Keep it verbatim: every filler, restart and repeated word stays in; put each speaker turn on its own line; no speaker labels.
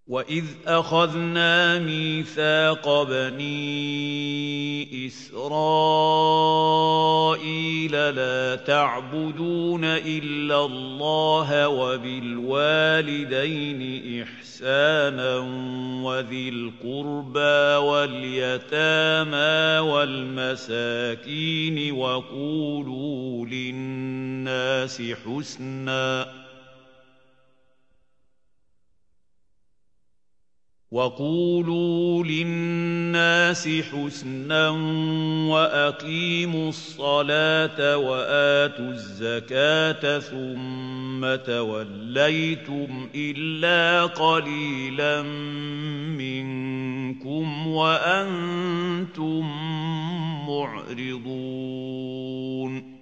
وَإِذْ أَخَذْنَا مِيثَاقَ بَنِي إِسْرَائِيلَ لَا تَعْبُدُونَ إِلَّا اللَّهَ وَبِالْوَالِدَيْنِ إِحْسَانًا وَذِي الْقُرْبَىٰ وَالْيَتَامَىٰ وَالْمَسَاكِينِ وَقُولُوا لِلنَّاسِ حُسْنًا وَقُولُوا لِلنَّاسِ حُسْنًا وَأَقِيمُوا الصَّلَاةَ وَآتُوا الزَّكَاةَ ثُمَّ تَوَلَّيْتُمْ إِلَّا قَلِيلًا مِّنكُمْ وَأَنتُم مُّعْرِضُونَ